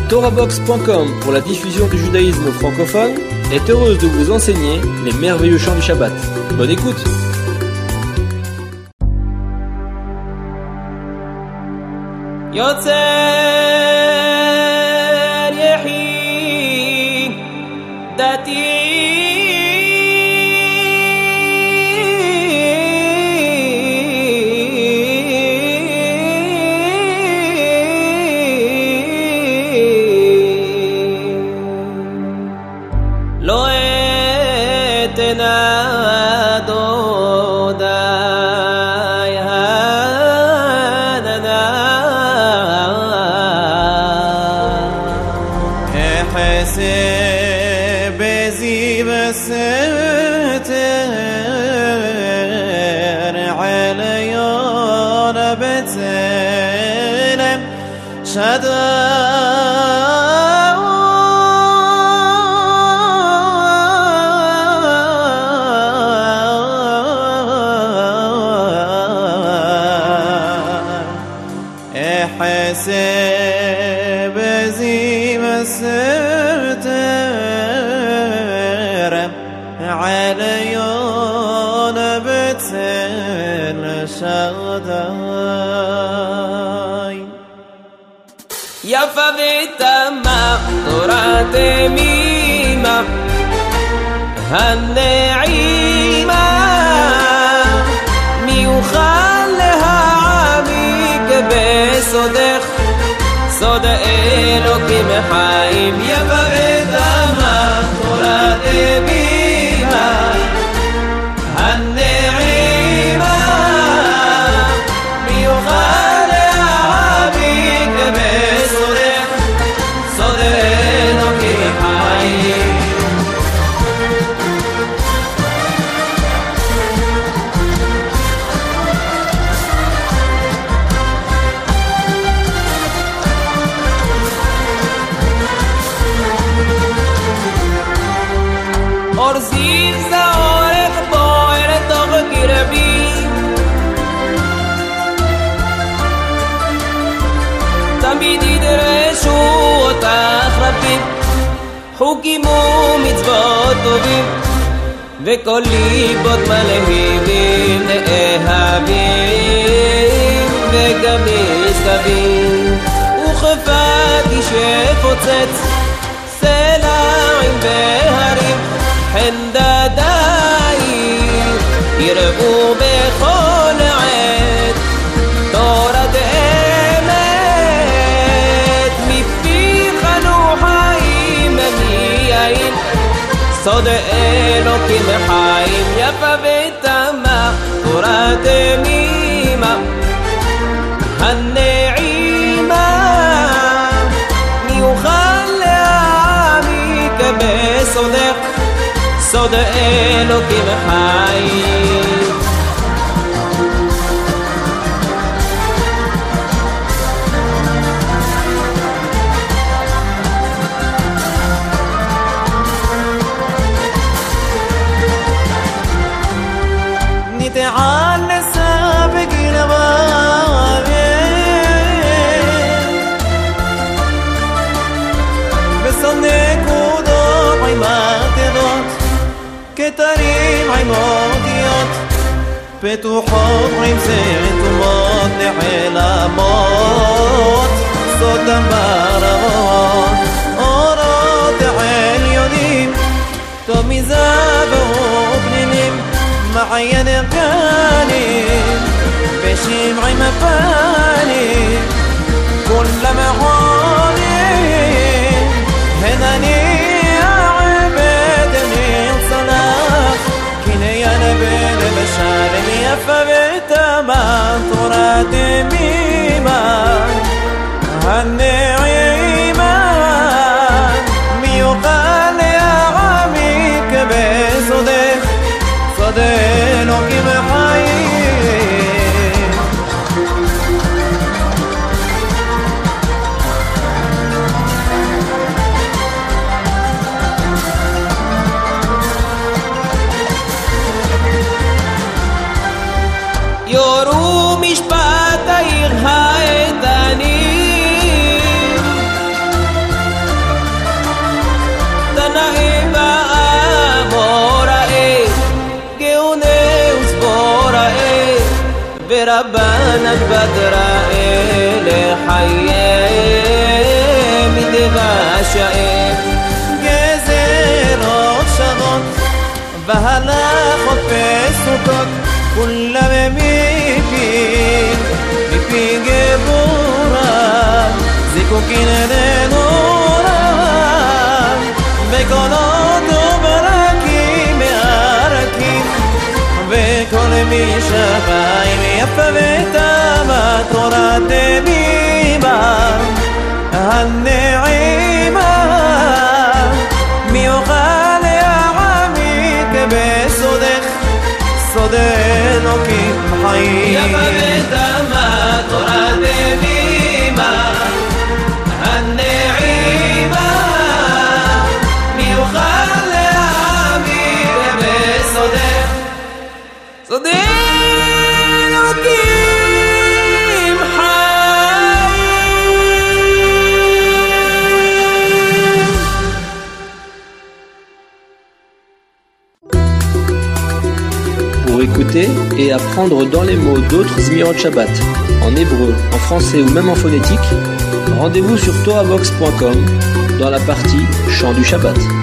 TorahBox.com pour la diffusion du judaïsme francophone est heureuse de vous enseigner les merveilleux chants du Shabbat. Bonne écoute. יפה ותמה תורת תמימה הנעימה מי יוכל להעמיק בסודך סוד אלוקים חיים יפה ותמה תורת תמימה הנעימה מי יוכל חוקים ומצוות טובים וכל ליבות מלהיבים נאהבים וגם נשגבים וכפתי שפוצץ סלעים בהרים חנדדיים ירבו בכל עת תורת סוד אלוקים חיים יפה ותמה תורת תמימה הנעימה מי יוכל להעמיק בסודך סוד אלוקים חיים تعال نسابق نبايل بصنك وضوح عمات ضوت كتريم عموديات بتوحط عمسيت وموت نحيل موت صوت مبارغات أورات عاليونين تومي زابوك ننم معين قانين بشمع مفانين كل معانين هناني عبدني صلاح كني أنا بين بشارم يفبت ما ترات ميما هالنعيما ميقال يا عميك بصدق صدق محايين יורו משפט העיר העדני ربنا بدرا إلى حياة مدغاشة גזר עוד והלכות בסוכות כולם מפי גבורה זיקוקין דנורה וקולות וברקים מערקים וכל מי שבאים יפה וטמא תורת דמימה הנעימה מי יוכל להעמיק בסודך סוד אלוקים חיים יפה וטמא תורת דמימה הנעימה מי יוכל להעמיק בסודך סוד אלוקים Pour écouter et apprendre dans les mots d'autres Zmirot Shabbat, en hébreu, en français ou même en phonétique, rendez-vous sur torahbox.com dans la partie Chant du Shabbat.